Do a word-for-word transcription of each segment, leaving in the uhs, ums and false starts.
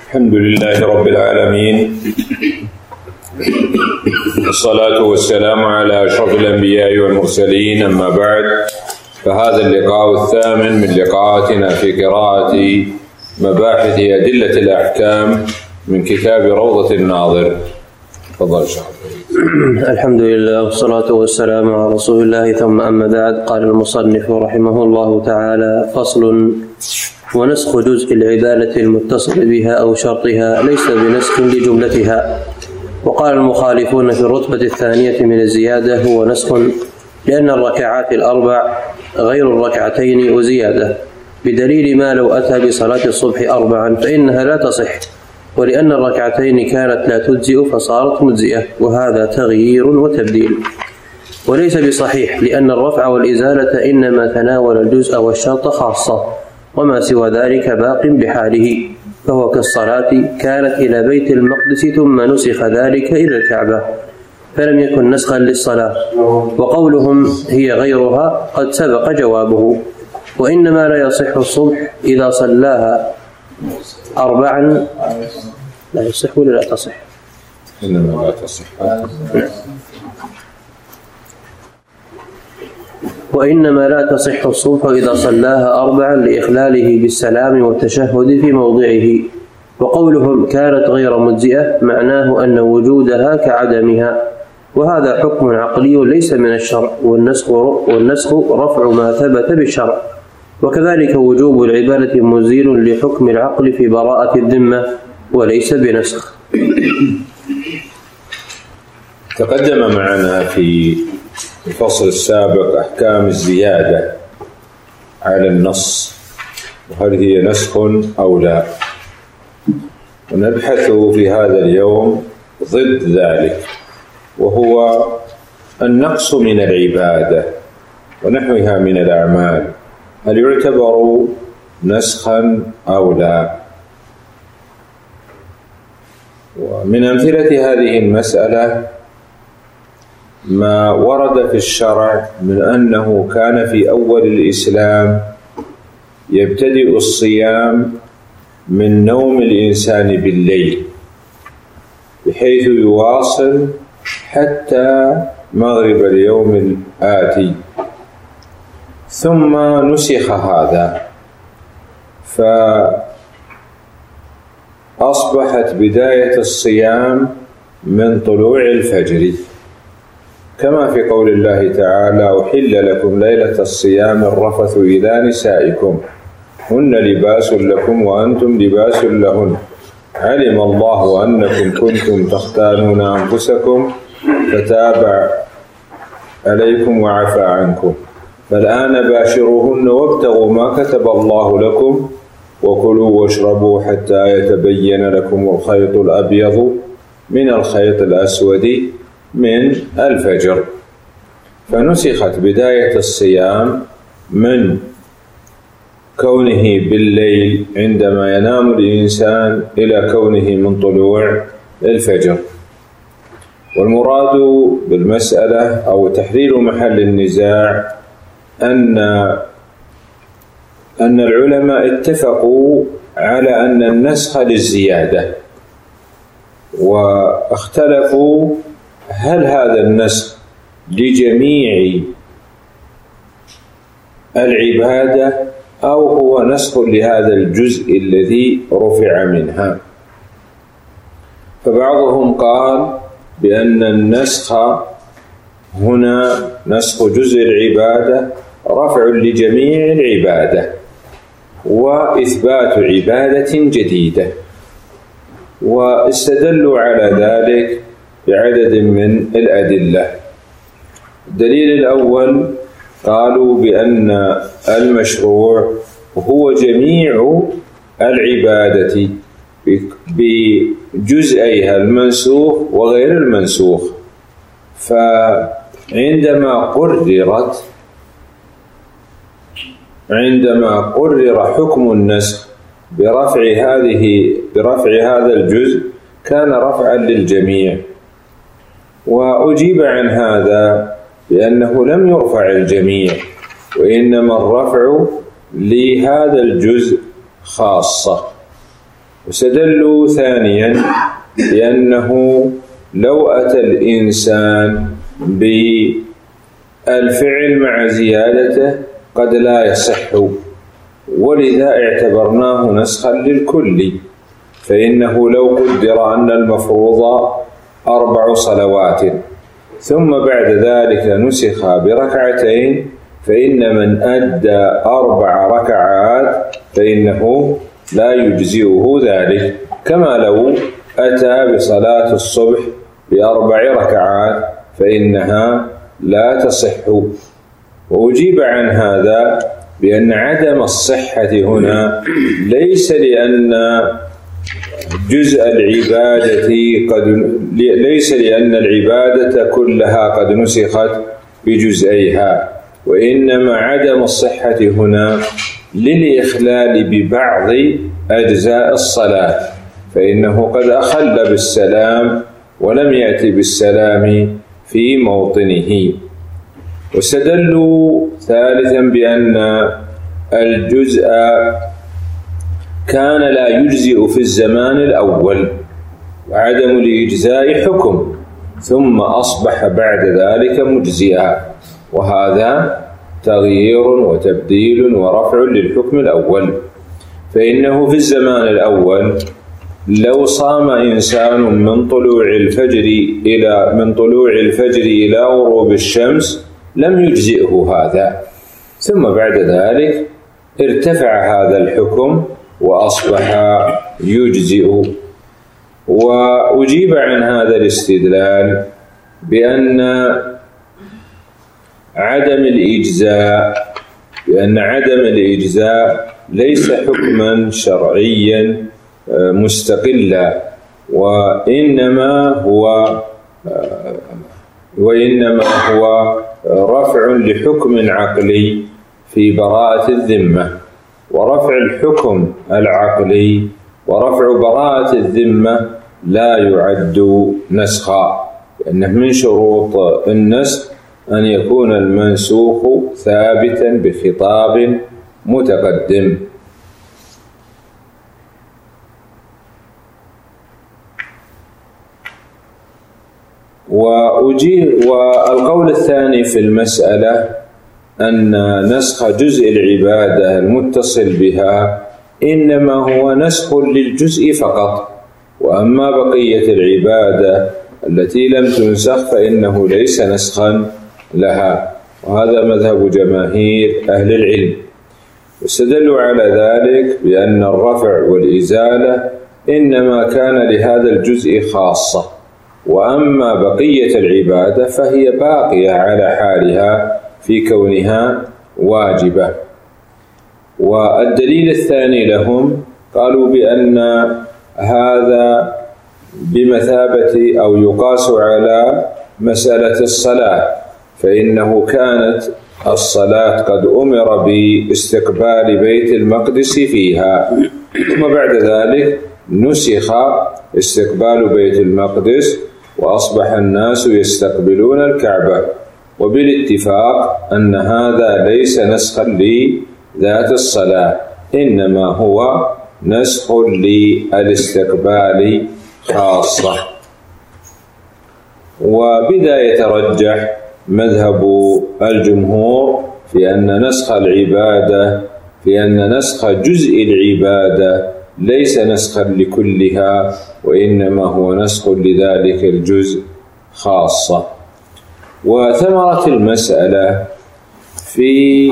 الحمد لله رب العالمين، والصلاة والسلام على أشرف الأنبياء والمرسلين، أما بعد، فهذا اللقاء الثامن من لقاءاتنا في قراءة مباحث أدلة الأحكام من كتاب روضة الناظر. تفضل إن شاء الله. الحمد لله والصلاة والسلام على رسول الله، ثم أما بعد. قال المصنف رحمه الله تعالى: فصل: ونسخ جزء العبادة المتصل بها أو شرطها ليس بنسخ لجملتها. وقال المخالفون في الرتبة الثانية من الزيادة هو نسخ، لأن الركعات الأربع غير الركعتين وزيادة، بدليل ما لو أتى بصلاة الصبح أربعا فإنها لا تصح، ولأن الركعتين كانت لا تجزئ فصارت مجزئة، وهذا تغيير وتبديل. وليس بصحيح، لأن الرفع والإزالة إنما تناول الجزء والشرط خاصة، وما سوى ذلك باق بحاله، فهو كالصلاة كانت إلى بيت المقدس ثم نسخ ذلك إلى الكعبة، فلم يكن نسخا للصلاة. وقولهم هي غيرها قد سبق جوابه. وإنما لا يصح الصبح إذا صلاها أربعا. لا يصح ولا لا تصح؟ إنما لا تصح. وإنما لا تصح الصبح إذا صلاها أربعا لإخلاله بالسلام والتشهد في موضعه. وقولهم كانت غير مجزئة معناه أن وجودها كعدمها، وهذا حكم عقلي ليس من الشرع، والنسخ والنسخ رفع ما ثبت بالشرع. وكذلك وجوب العبادة مزيل لحكم العقل في براءة الذمة، وليس بنسخ. تقدم معنا في الفصل السابق أحكام الزيادة على النص، وهل هي نسخ أو لا، ونبحث في هذا اليوم ضد ذلك، وهو النقص من العبادة ونحوها من الأعمال، هل يعتبر نسخا أو لا؟ ومن أمثلة هذه المسألة ما ورد في الشرع من أنه كان في أول الإسلام يبتدئ الصيام من نوم الإنسان بالليل، بحيث يواصل حتى مغرب اليوم الآتي، ثم نسخ هذا، فأصبحت بداية الصيام من طلوع الفجر، كما في قول الله تعالى: أحل لكم ليلة الصيام الرفث إلى نسائكم هن لباس لكم وأنتم لباس لهن علم الله أنكم كنتم تختانون أنفسكم فتاب عليكم وعفى عنكم فالآن باشروهن وابتغوا ما كتب الله لكم وكلوا واشربوا حتى يتبين لكم الخيط الأبيض من الخيط الأسود من الفجر. فنسخت بداية الصيام من كونه بالليل عندما ينام الإنسان إلى كونه من طلوع الفجر. والمراد بالمسألة أو تحرير محل النزاع أن أن العلماء اتفقوا على أن النسخ للزيادة، واختلفوا هل هذا النسخ لجميع العبادة أو هو نسخ لهذا الجزء الذي رفع منها. فبعضهم قال بأن النسخ هنا نسخ جزء العبادة رفع لجميع العبادة وإثبات عبادة جديدة، واستدلوا على ذلك بعدد من الأدلة. الدليل الأول قالوا بأن المشروع هو جميع العبادة بجزئيها المنسوخ وغير المنسوخ، فعندما قررت عندما قرر حكم النسخ برفع هذه برفع هذا الجزء كان رفعا للجميع. وأجيب عن هذا بأنه لم يرفع الجميع، وإنما الرفع لهذا الجزء خاصة، واستدلوا ثانيا بأنه لو أتى الإنسان بالفعل مع زيادته قد لا يصح، ولذا اعتبرناه نسخا للكل، فإنه لو قدر أن المفروض أربع صلوات ثم بعد ذلك نسخ بركعتين، فإن من أدى أربع ركعات فإنه لا يجزئه ذلك، كما لو أتى بصلاة الصبح بأربع ركعات فإنها لا تصح. وأجيب عن هذا بأن عدم الصحة هنا ليس لأن جزء العبادة قد ليس لأن العبادة كلها قد نسخت بجزئيها، وإنما عدم الصحة هنا للإخلال ببعض أجزاء الصلاة، فإنه قد أخل بالسلام ولم يأتي بالسلام في موطنه. واستدلوا ثالثا بأن الجزء كان لا يجزئ في الزمان الأول، وعدم الإجزاء حكم، ثم أصبح بعد ذلك مجزئا، وهذا تغيير وتبديل ورفع للحكم الأول. فإنه في الزمان الأول لو صام إنسان من طلوع الفجر إلى من طلوع الفجر إلى غروب الشمس لم يجزئه هذا، ثم بعد ذلك ارتفع هذا الحكم وأصبح يجزئ. وأجيب عن هذا الاستدلال بأن عدم الإجزاء بأن عدم الإجزاء ليس حكما شرعيا مستقلا، وإنما هو وإنما هو رفع لحكم عقلي في براءة الذمة، ورفع الحكم العقلي ورفع براءة الذمة لا يعد نسخا، لأنه من شروط النسخ أن يكون المنسوخ ثابتا بخطاب متقدم. وأجيب والقول الثاني في المسألة أن نسخ جزء العبادة المتصل بها إنما هو نسخ للجزء فقط، وأما بقية العبادة التي لم تنسخ فإنه ليس نسخا لها، وهذا مذهب جماهير أهل العلم. واستدلوا على ذلك بأن الرفع والإزالة إنما كان لهذا الجزء خاصة، وأما بقية العبادة فهي باقية على حالها في كونها واجبة. والدليل الثاني لهم قالوا بأن هذا بمثابة أو يقاس على مسألة الصلاة، فإنه كانت الصلاة قد أمر باستقبال بيت المقدس فيها، ثم بعد ذلك نسخ استقبال بيت المقدس وأصبح الناس يستقبلون الكعبة، وبالاتفاق أن هذا ليس نسخا لذات الصلاة، إنما هو نسخ للاستقبال خاصة. وبذا يترجح مذهب الجمهور في أن نسخ العبادة في أن نسخ جزء العبادة ليس نسخا لكلها، وإنما هو نسخ لذلك الجزء خاصة. وثمرة المسألة في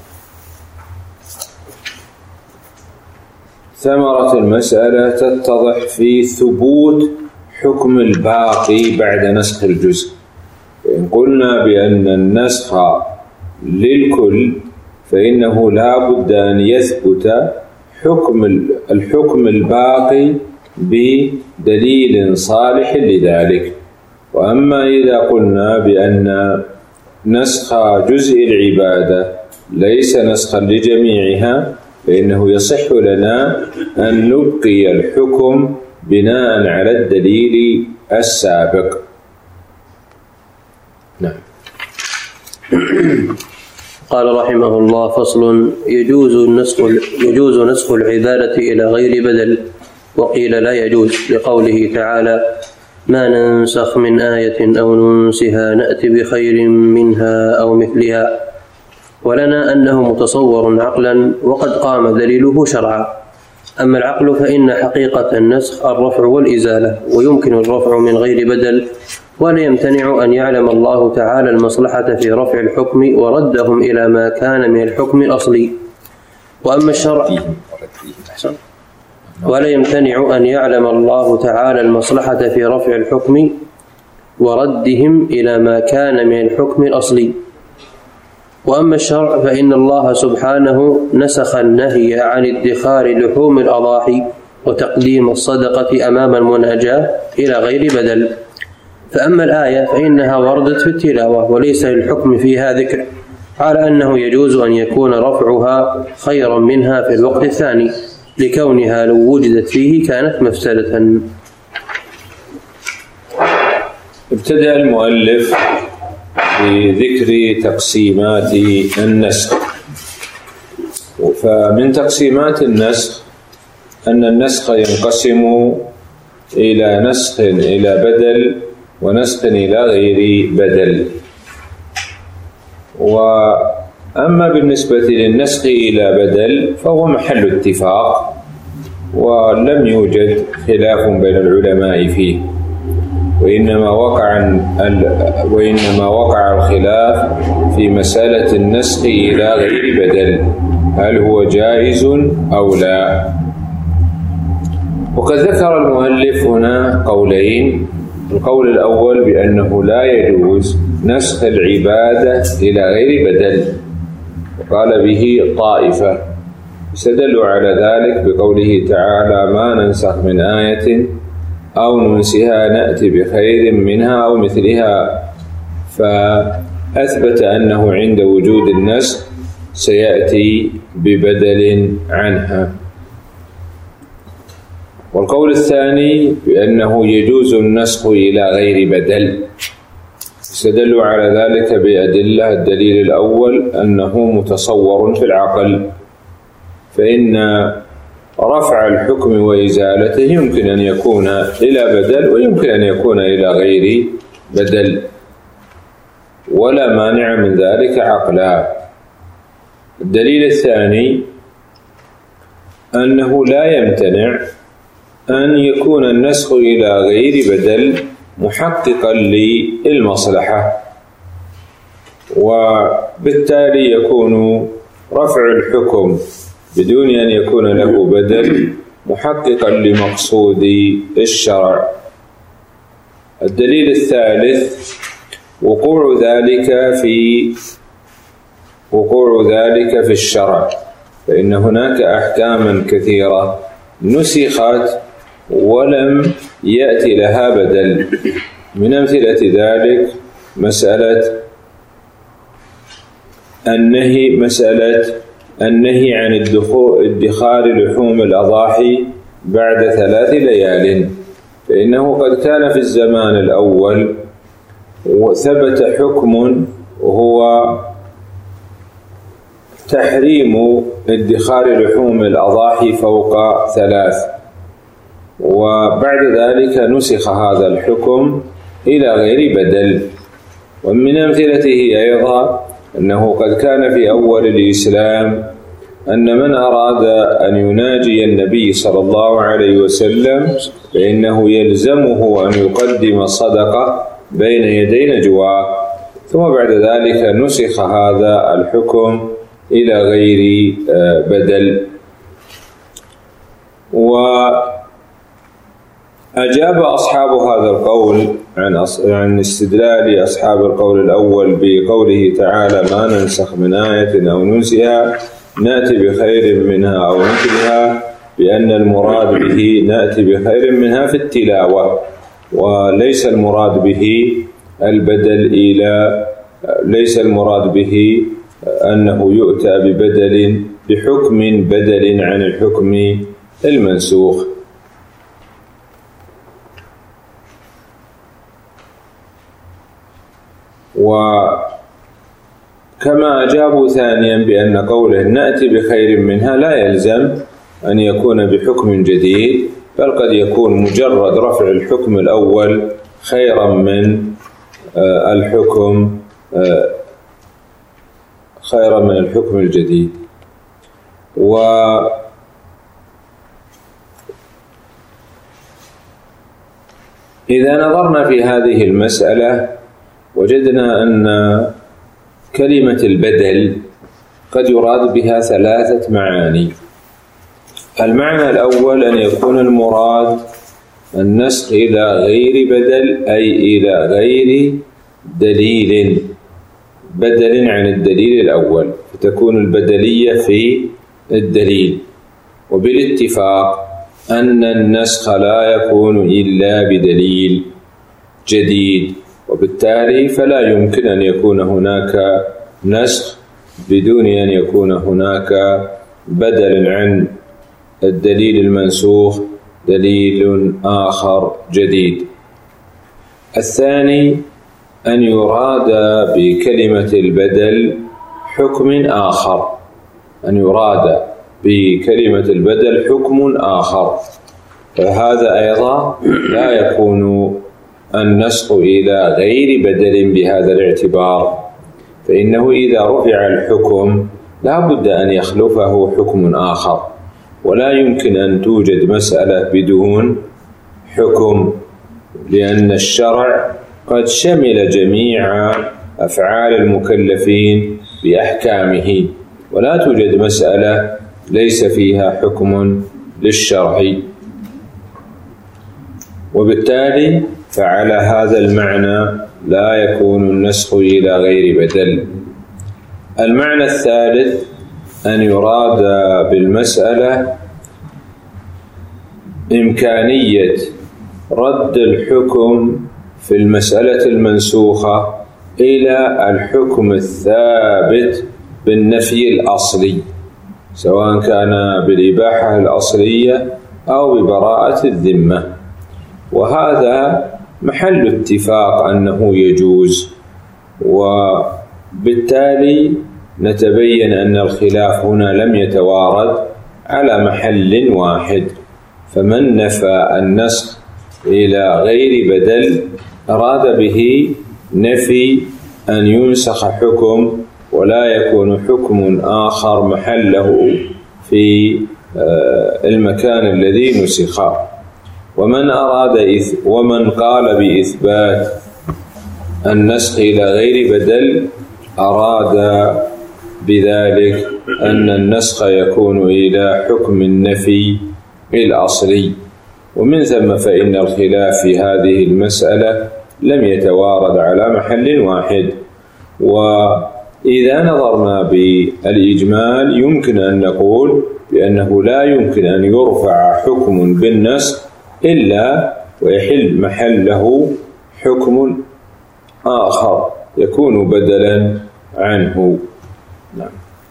ثمرة المسألة تتضح في ثبوت حكم الباقي بعد نسخ الجزء. إن قلنا بأن النسخ للكل فإنه لا بد أن يثبت حكم الحكم الباقي بدليل صالح لذلك. وأما إذا قلنا بأن نسخ جزء العبادة ليس نسخا لجميعها فإنه يصح لنا أن نبقي الحكم بناء على الدليل السابق. نعم. قال رحمه الله: فصل: يجوز نسخ يجوز نسخ العبادة إلى غير بدل وقيل لا يجوز لقوله تعالى: ما ننسخ من آية أو ننسها نأت بخير منها أو مثلها. ولنا أنه متصور عقلا وقد قام دليله شرعا. أما العقل فإن حقيقة النسخ الرفع والإزالة، ويمكن الرفع من غير بدل، ولا يمتنع أن يعلم الله تعالى المصلحة في رفع الحكم وردهم إلى ما كان من الحكم الأصلي. وأما الشرع ولا يمتنع أن يعلم الله تعالى المصلحة في رفع الحكم وردهم إلى ما كان من الحكم الأصلي. وأما الشرع فإن الله سبحانه نسخ النهي عن ادخار لحوم الأضاحي وتقديم الصدقة أمام المناجاة إلى غير بدل. فأما الآية فإنها وردت في التلاوة وليس للحكم فيها ذكر، على أنه يجوز أن يكون رفعها خيرا منها في الوقت الثاني، لكونها لو وجدت فيه كانت مفسدة. ابتدأ المؤلف بذكر تقسيمات النسخ. فمن تقسيمات النسخ أن النسخ ينقسم إلى نسخ إلى بدل ونسخ إلى غير بدل. وأما بالنسبة للنسخ إلى بدل فهو محل اتفاق، ولم يوجد خلاف بين العلماء فيه، وإنما وقع وإنما وقع الخلاف في مسألة النسخ إلى غير بدل، هل هو جائز أو لا. وقد ذكر المؤلف هنا قولين. القول الأول بأنه لا يجوز نسخ العبادة إلى غير بدل، وقال به طائفة، استدلوا على ذلك بقوله تعالى: ما ننسخ من آية أو ننسها نأتي بخير منها أو مثلها، فأثبت أنه عند وجود النسخ سيأتي ببدل عنها. والقول الثاني بأنه يجوز النسخ إلى غير بدل، استدلوا على ذلك بأدلة. الدليل الأول أنه متصور في العقل، فإن رفع الحكم وإزالته يمكن أن يكون إلى بدل ويمكن أن يكون إلى غير بدل، ولا مانع من ذلك عقلا. الدليل الثاني أنه لا يمتنع أن يكون النسخ إلى غير بدل محققا للمصلحة، وبالتالي يكون رفع الحكم بدون أن يكون له بدل محققا لمقصود الشرع. الدليل الثالث وقوع ذلك في وقوع ذلك في الشرع، فإن هناك أحكاما كثيرة نسخت ولم يأتي لها بدل. من أمثلة ذلك مسألة النهي مسألة النهي عن ادخار لحوم الأضاحي بعد ثلاث ليال، فإنه قد كان في الزمان الأول وثبت حكم وهو تحريم ادخار لحوم الأضاحي فوق ثلاث، وبعد ذلك نسخ هذا الحكم إلى غير بدل. ومن أمثلته أيضا أنه قد كان في أول الإسلام أن من أراد أن يناجي النبي صلى الله عليه وسلم فإنه يلزمه أن يقدم صدقة بين يدي نجواه، ثم بعد ذلك نسخ هذا الحكم إلى غير بدل. وأجاب أصحاب هذا القول عن عن استدلال أصحاب القول الأول بقوله تعالى: ما ننسخ من آية أو ننسها نأتي بخير منها أو مثلها، بأن المراد به نأتي بخير منها في التلاوة، وليس المراد به البدل إلى ليس المراد به أنه يؤتى ببدل بحكم بدل عن الحكم المنسوخ. وكما أجابوا ثانيا بأن قوله نأتي بخير منها لا يلزم أن يكون بحكم جديد، بل قد يكون مجرد رفع الحكم الأول خيرا من الحكم خيرا من الحكم الجديد. وإذا نظرنا في هذه المسألة وجدنا أن كلمة البدل قد يراد بها ثلاثة معاني. المعنى الأول أن يكون المراد النسخ إلى غير بدل، أي إلى غير دليل، بدل عن الدليل الأول، فتكون البدلية في الدليل. وبالاتفاق أن النسخ لا يكون إلا بدليل جديد، وبالتالي فلا يمكن أن يكون هناك نسخ بدون أن يكون هناك بدل عن الدليل المنسوخ دليل آخر جديد. الثاني أن يراد بكلمة البدل حكم آخر، أن يراد بكلمة البدل حكم آخر، فهذا أيضا لا يكون النسخ إلى غير بدل بهذا الاعتبار، فإنه إذا رفع الحكم لا بد أن يخلفه حكم آخر، ولا يمكن أن توجد مسألة بدون حكم، لأن الشرع قد شمل جميع أفعال المكلفين بأحكامه، ولا توجد مسألة ليس فيها حكم للشرع. وبالتالي فعلى هذا المعنى لا يكون النسخ إلى غير بدل. المعنى الثالث أن يراد بالمسألة إمكانية رد الحكم في المسألة المنسوخة إلى الحكم الثابت بالنفي الأصلي، سواء كان بالإباحة الأصلية أو ببراءة الذمة، وهذا محل اتفاق أنه يجوز. وبالتالي نتبين أن الخلاف هنا لم يتوارد على محل واحد، فمن نفى النسخ إلى غير بدل أراد به نفي أن ينسخ حكم ولا يكون حكم آخر محله في المكان الذي نسخ. ومن أراد ومن قال بإثبات النسخ إلى غير بدل أراد بذلك أن النسخ يكون إلى حكم النفي الأصلي، ومن ثم فإن الخلاف في هذه المسألة لم يتوارد على محل واحد. وإذا نظرنا بالإجمال يمكن أن نقول بأنه لا يمكن أن يرفع حكم بالنسخ إلا ويحل محله حكم آخر يكون بدلا عنه. نعم.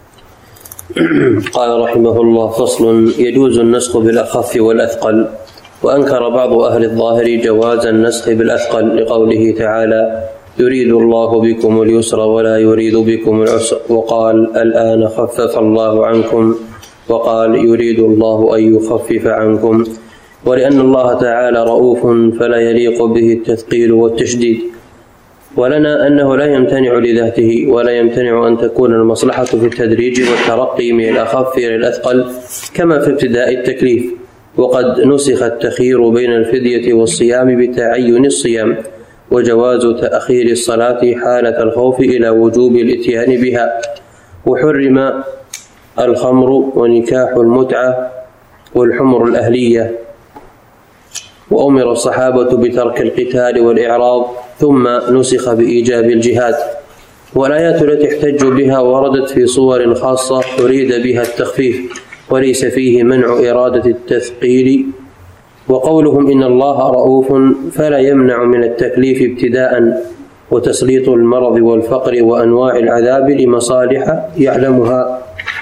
قال رحمه الله: فصل. يجوز النسخ بالأخف والأثقل. وأنكر بعض أهل الظاهر جواز النسخ بالأثقل لقوله تعالى: يريد الله بكم اليسر ولا يريد بكم العسر، وقال: الآن خفف الله عنكم، وقال: يريد الله أن يخفف عنكم. ولأن الله تعالى رؤوف فلا يليق به التثقيل والتشديد. ولنا أنه لا يمتنع لذاته، ولا يمتنع أن تكون المصلحة في التدريج والترقي من الأخف إلى الأثقل كما في ابتداء التكليف. وقد نسخ التخيير بين الفدية والصيام بتعين الصيام، وجواز تأخير الصلاة حالة الخوف إلى وجوب الإتيان بها. وحرم الخمر ونكاح المتعة والحمر الأهلية. وأمر الصحابة بترك القتال والإعراض، ثم نسخ بإيجاب الجهاد. والآيات التي احتج بها وردت في صور خاصة أريد بها التخفيف، وليس فيه منع إرادة التثقيل. وقولهم إن الله رؤوف فلا يمنع من التكليف ابتداء، وتسليط المرض والفقر وأنواع العذاب لمصالح يعلمها.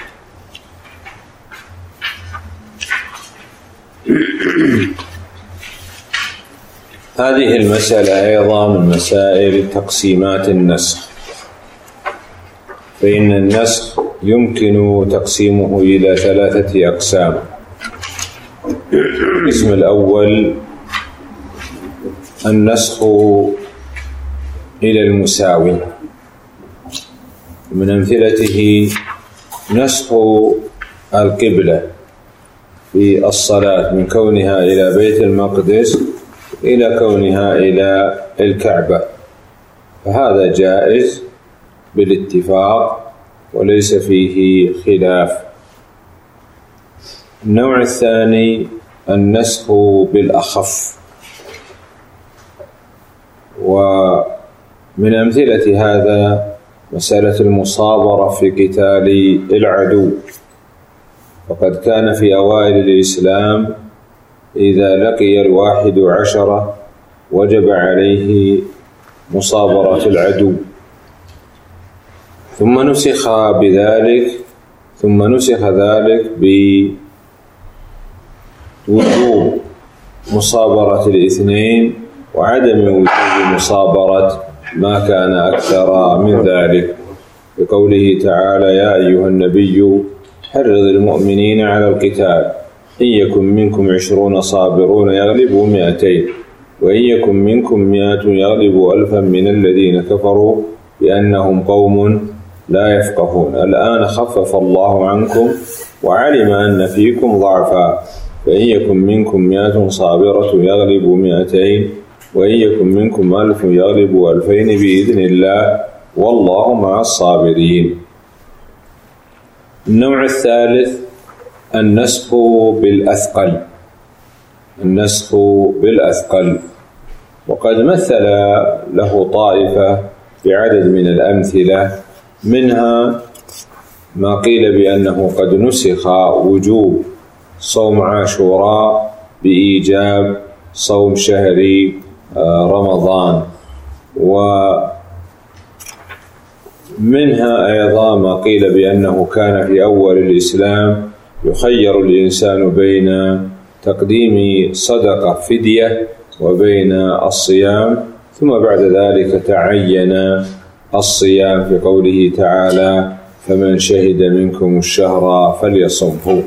هذه المسألة أيضا من مسائل تقسيمات النسخ، فإن النسخ يمكن تقسيمه إلى ثلاثة أقسام. القسم الأول النسخ إلى المساوي، من أمثلته نسخ القبلة في الصلاة من كونها إلى بيت المقدس إلى كونها إلى الكعبة، فهذا جائز بالاتفاق وليس فيه خلاف. النوع الثاني النسخ بالأخف، ومن أمثلة هذا مسألة المصابرة في قتال العدو، وقد كان في أوائل الإسلام إذا لقي الواحد عشرة وجب عليه مصابرة العدو، ثم نسخ بذلك ثم نسخ ذلك بوجوب مصابرة الاثنين وعدم وجوب مصابرة ما كان أكثر من ذلك، بقوله تعالى: يا أيها النبي حرض المؤمنين على القتال إن يكن منكم عشرون صابرون يغلبوا مئتين وإن يكن منكم مئة يغلبوا ألفا من الذين كفروا بأنهم قوم لا يفقهون. الآن خفف الله عنكم وعلم أن فيكم ضعفا فإن يكن منكم مئة صابرة يغلبوا مئتين وإن يكن منكم ألف يغلبوا ألفين بإذن الله والله مع الصابرين. النوع الثالث النسخ بالأثقل النسخ بالأثقل وقد مثل له طائفة بعدد من الأمثلة، منها ما قيل بأنه قد نسخ وجوب صوم عاشوراء بإيجاب صوم شهر رمضان، ومنها أيضا ما قيل بأنه كان في أول الإسلام يخير الإنسان بين تقديم صدقة فدية وبين الصيام، ثم بعد ذلك تعين الصيام في قوله تعالى: فمن شهد منكم الشهر فليصمه.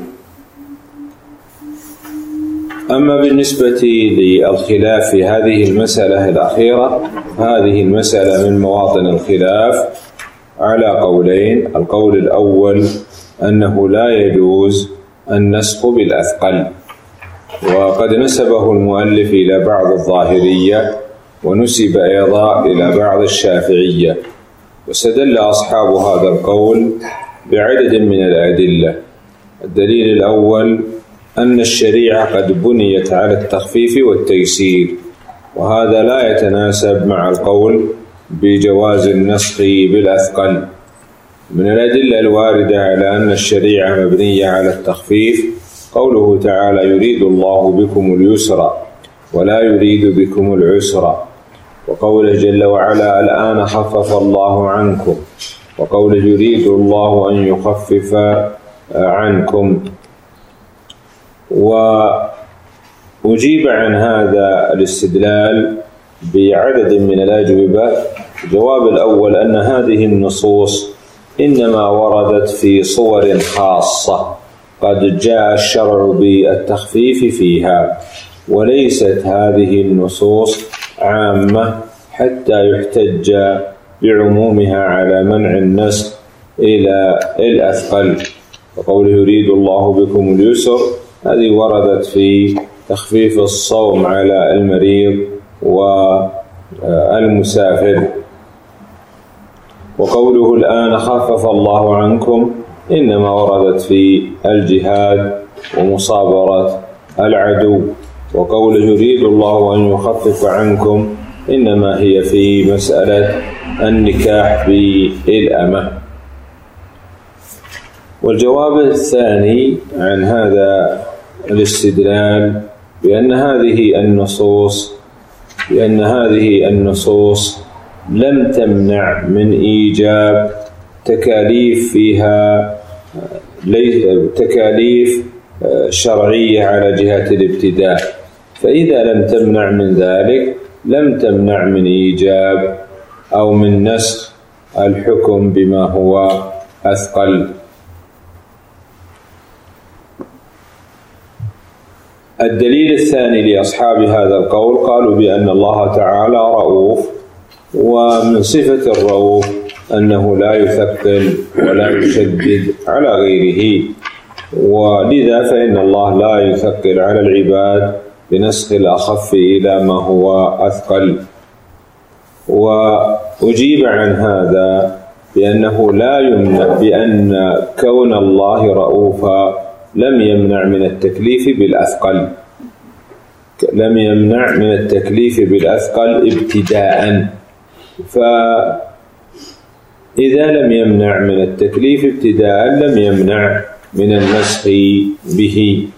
أما بالنسبة للخلاف في هذه المسألة الأخيرة، هذه المسألة من مواطن الخلاف على قولين. القول الأول أنه لا يجوز النسخ بالأثقل، وقد نسبه المؤلف إلى بعض الظاهرية ونسب أيضا إلى بعض الشافعية، واستدل أصحاب هذا القول بعدد من الأدلة. الدليل الأول أن الشريعة قد بنيت على التخفيف والتيسير، وهذا لا يتناسب مع القول بجواز النسخ بالأثقل. من الأدلة الواردة على أن الشريعة مبنية على التخفيف قوله تعالى: يريد الله بكم اليسر ولا يريد بكم العسر، وقوله جل وعلا: الآن خفف الله عنكم، وقوله يريد الله أن يخفف عنكم. وأجيب عن هذا الاستدلال بعدد من الأجوبة. الجواب الأول أن هذه النصوص إنما وردت في صور خاصة قد جاء الشرع بالتخفيف فيها، وليست هذه النصوص عامة حتى يحتج بعمومها على منع النسخ إلى الأثقل. وقوله يريد الله بكم اليسر هذه وردت في تخفيف الصوم على المريض والمسافر. وقوله الآن خفف الله عنكم إنما وردت في الجهاد ومصابرة العدو. وقوله يريد الله أن يخفف عنكم إنما هي في مسألة النكاح بالأمة. والجواب الثاني عن هذا الاستدلال بأن هذه النصوص بأن هذه النصوص لم تمنع من إيجاب تكاليف فيها تكاليف شرعية على جهة الابتداء، فإذا لم تمنع من ذلك لم تمنع من إيجاب أو من نسخ الحكم بما هو أثقل. الدليل الثاني لأصحاب هذا القول قالوا بأن الله تعالى رؤوف، ومن صفة الرؤوف أنه لا يثقل ولا يشدد على غيره، ولذا فإن الله لا يثقل على العباد بنسخ الأخف إلى ما هو أثقل. وأجيب عن هذا بأنه لا يمنع، بأن كون الله رؤوفا لم يمنع من التكليف بالأثقل، لم يمنع من التكليف بالأثقل ابتداء. فإذا لم يمنع من التكليف ابتداء لم يمنع من النسخ به.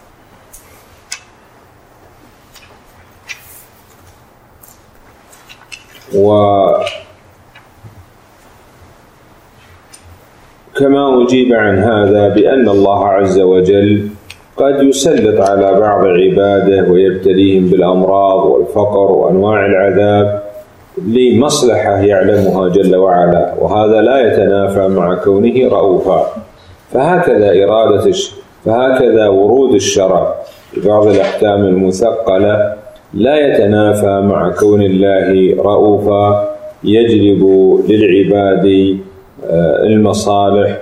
وكما أجيب عن هذا بأن الله عز وجل قد يسلط على بعض عباده ويبتليهم بالأمراض والفقر وأنواع العذاب لمصلحة يعلمها جل وعلا، وهذا لا يتنافى مع كونه رؤوفا. فهكذا إرادة فهكذا ورود الشرع في بعض الأحكام المثقلة لا يتنافى مع كون الله رؤوفا يجلب للعباد المصالح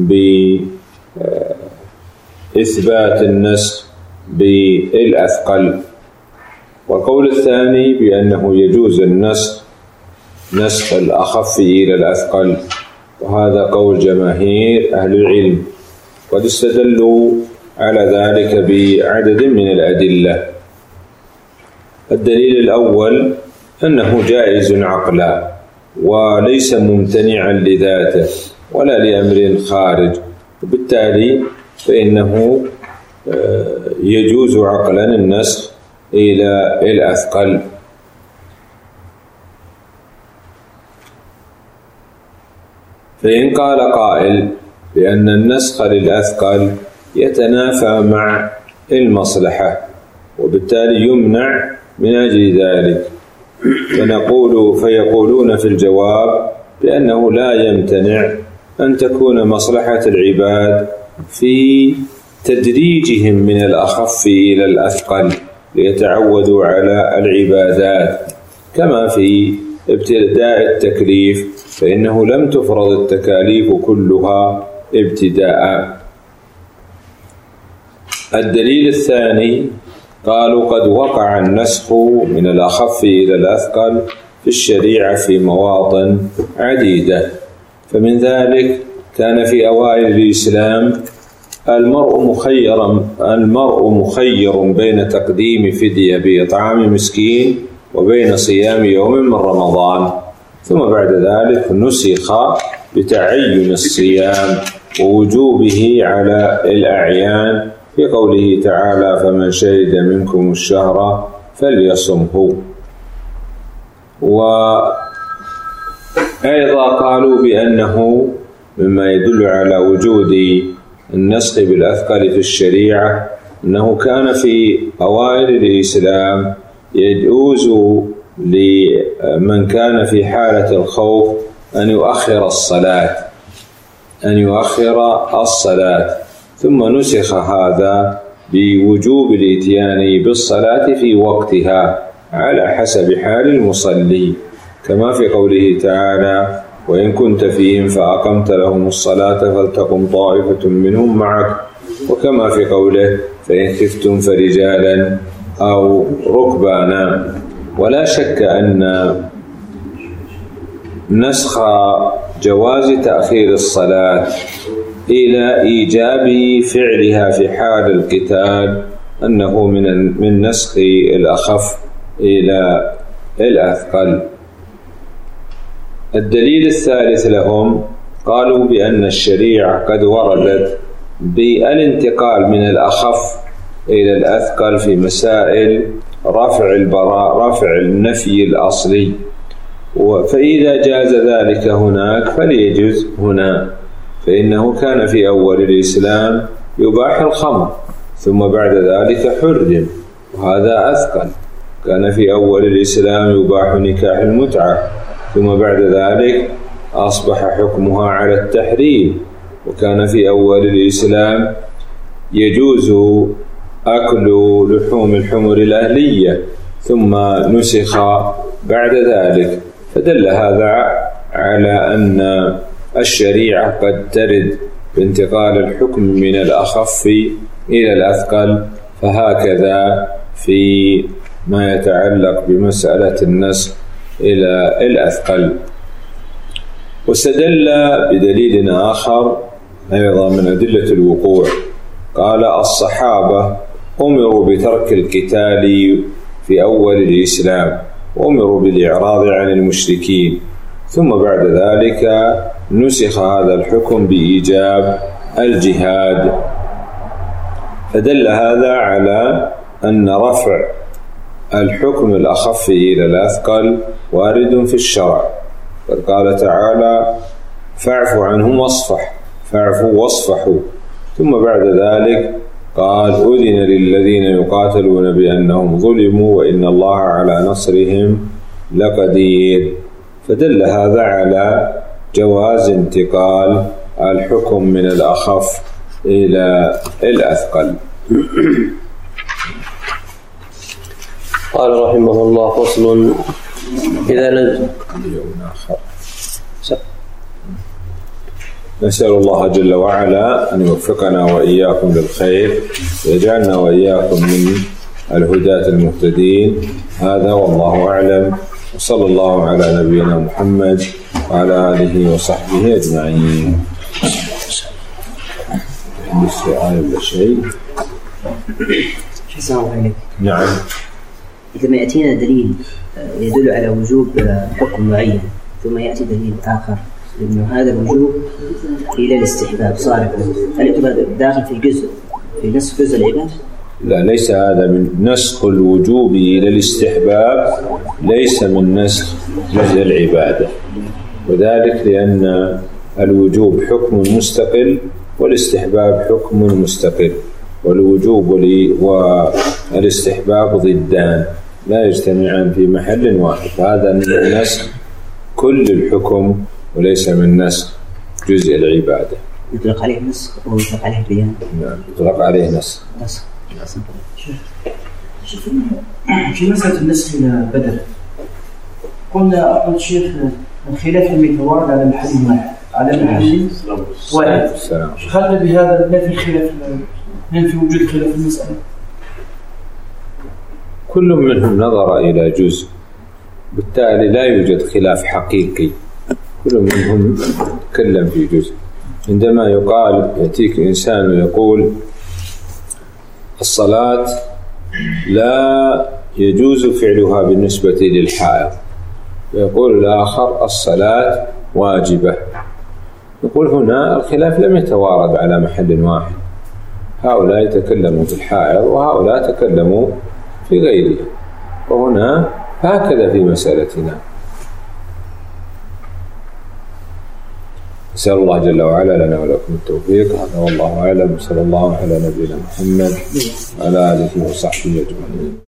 بإثبات النسخ بالأثقل. والقول الثاني بأنه يجوز النسخ نسخ الأخف إلى الأثقل، وهذا قول جماهير أهل العلم، قد استدلوا على ذلك بعدد من الأدلة. الدليل الأول أنه جائز عقلا وليس ممتنعا لذاته ولا لأمر خارج، وبالتالي فإنه يجوز عقلا النسخ إلى الأثقل. فإن قال قائل بأن النسخ للأثقل يتنافى مع المصلحة وبالتالي يمنع من أجل ذلك، فنقول فيقولون في الجواب بأنه لا يمتنع أن تكون مصلحة العباد في تدريجهم من الأخف إلى الأثقل ليتعودوا على العبادات، كما في ابتداء التكليف فإنه لم تفرض التكاليف كلها ابتداء. الدليل الثاني قالوا قد وقع النسخ من الأخف إلى الأثقل في الشريعة في مواطن عديدة، فمن ذلك كان في أوائل الإسلام المرء مخير المرء مخير بين تقديم فدية بإطعام مسكين وبين صيام يوم من رمضان، ثم بعد ذلك نسخ بتعين الصيام ووجوبه على الأعيان في قوله تعالى فمن شهد منكم الشهر فليصمه. وأيضا قالوا بأنه مما يدل على وجود النسخ بالأثقل في الشريعة أنه كان في أوائل الإسلام يجوز لمن كان في حالة الخوف أن يؤخر الصلاة أن يؤخر الصلاة ثم نسخ هذا بوجوب الاتيان بالصلاة في وقتها على حسب حال المصلي، كما في قوله تعالى وإن كنت فيهم فأقمت لهم الصلاة فلتقم طائفة منهم معك، وكما في قوله فإن خفتم فرجالا أو ركبانا. ولا شك أن نسخ جواز تأخير الصلاة إلى إيجاب فعلها في حال القتال أنه من من نسخ الأخف إلى الأثقل. الدليل الثالث لهم قالوا بأن الشريعة قد وردت بالانتقال من الأخف إلى الأثقل في مسائل رفع البراء رفع النفي الأصلي، فإذا جاز ذلك هناك فليجوز هنا، فإنه كان في أول الإسلام يباح الخمر ثم بعد ذلك حرم وهذا أثقل. كان في أول الإسلام يباح نكاح المتعة ثم بعد ذلك أصبح حكمها على التحريم، وكان في أول الإسلام يجوز أكل لحوم الحمر الأهلية ثم نسخ بعد ذلك، فدل هذا على أن الشريعة قد ترد بانتقال الحكم من الأخف إلى الأثقل، فهكذا في ما يتعلق بمسألة النسخ إلى الأثقل. واستدل بدليل آخر أيضا من أدلة الوقوع، قال الصحابة أمروا بترك القتال في أول الإسلام، وأمروا بالإعراض عن المشركين، ثم بعد ذلك نسخ هذا الحكم بإيجاب الجهاد، فدل هذا على أن رفع الحكم الأخف إلى الأثقل وارد في الشرع، قد قال تعالى فاعفوا عنهم واصفح، فاعفوا واصفحوا، ثم بعد ذلك قال أذن للذين يقاتلون بأنهم ظلموا وإن الله على نصرهم لقدير، فدل هذا على جواز انتقال الحكم من الأخف إلى الأثقل. قال رحمه الله فصل إذا نزل نسأل الله جل وعلا أن يوفقنا وإياكم للخير ويجعلنا وإياكم من الهداة المهتدين. هذا والله أعلم، وصلى الله على نبينا محمد وعلى آله وصحبه أجمعين. بالسؤال ولا شيء؟ السلام عليكم. نعم. إذا ما يأتينا دليل يدل على وجوب حكم معين ثم يأتي دليل آخر إنه هذا الوجوب إلى الاستحباب صارف، هل يعتبر داخل في جزء في نسخ جزء العبادة؟ لا، ليس هذا من نسخ الوجوب إلى الاستحباب، ليس من نسخ جزء العبادة، وذلك لأن الوجوب حكم مستقل والاستحباب حكم مستقل، والوجوب والاستحباب ضدان لا يجتمعان في محل واحد، فهذا من نسخ كل الحكم وليس من نسخ جزء العبادة. يطلق عليه نسخ ويطلق عليه بيان. نعم، يطلق عليه نسخ. نسخ. في مسألة النسخ إلى بدل قلنا أقول الشيخ الخلاف لم يتوارد على محل واحد، على محل واحد. خلنا بهذا ما في خلاف، ما في وجود خلاف في المسألة. كل منهم نظر إلى جزء، بالتالي لا يوجد خلاف حقيقي، كل منهم تكلم في جزء. عندما يقال يأتيك إنسان ويقول الصلاة لا يجوز فعلها بالنسبة للحائض، ويقول الآخر الصلاة واجبة، يقول هنا الخلاف لم يتوارد على محل واحد، هؤلاء تكلموا في الحائض وهؤلاء تكلموا في غيره، وهنا هكذا في مسألتنا. نسأل الله جل وعلا لنا ولكم التوفيق. هذا والله أعلم، صلى الله على نبينا محمد وعلى آله وصحبه أجمعين.